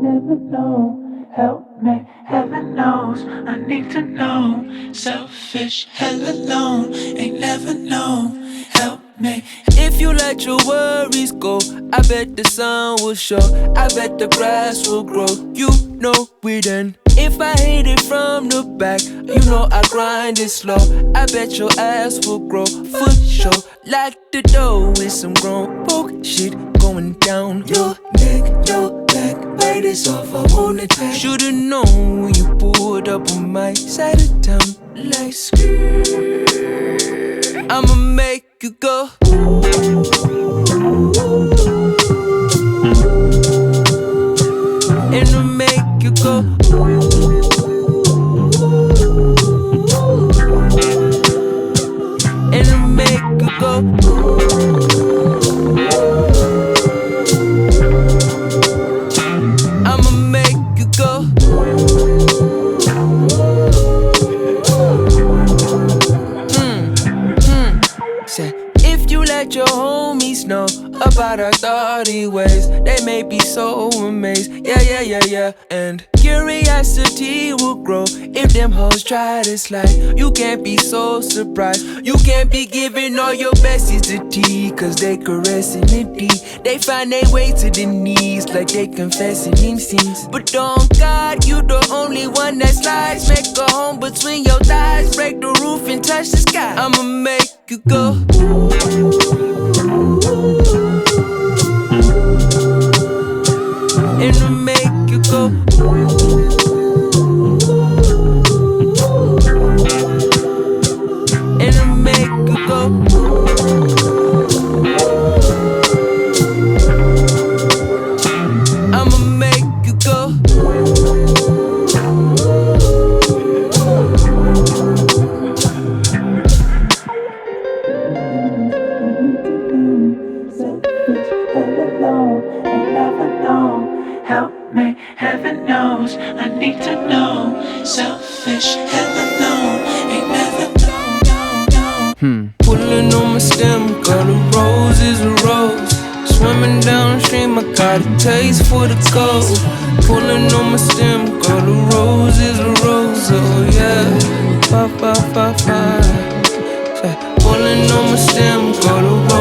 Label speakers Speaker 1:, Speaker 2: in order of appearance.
Speaker 1: never know. Help me, heaven knows. I need to know. Selfish, hell alone, ain't never know. Help me.
Speaker 2: If you let your worries go, I bet the sun will show. I bet the grass will grow. You know we done. If I hit it from the back, you know I grind it slow. I bet your ass will grow for sure. Like the dough with some grown folk shit going down your neck, your back. Bite this off, I want it back. Should've known when you pulled up on my side of town. Like skirt, I'ma make you go. And I'll make you go. And I'll make you go. I'ma make you go. Say, if you let your homies know about our thoughty ways, they may be so amazed. Yeah. And curiosity will grow if them hoes try to slide. You can't be so surprised. You can't be giving all your besties the tea, cause they caressing it deep. They find their way to the knees like they confessing in scenes. But on God, you the only one that slides. Make a home between your thighs, break the roof and touch the sky. I'ma make you go. And I'll make you go. And I'll make you go. I'ma make you go.
Speaker 1: Selfish, hell alone, ain't never know. Help me, heaven knows. I need to know. Selfish, hell alone, ain't never know.
Speaker 2: Pulling on my stem, got a rose is a rose. Swimming downstream, I got a taste for the coast. Pulling on my stem, got a rose is a rose. Oh yeah, fa. Pulling on my stem, got a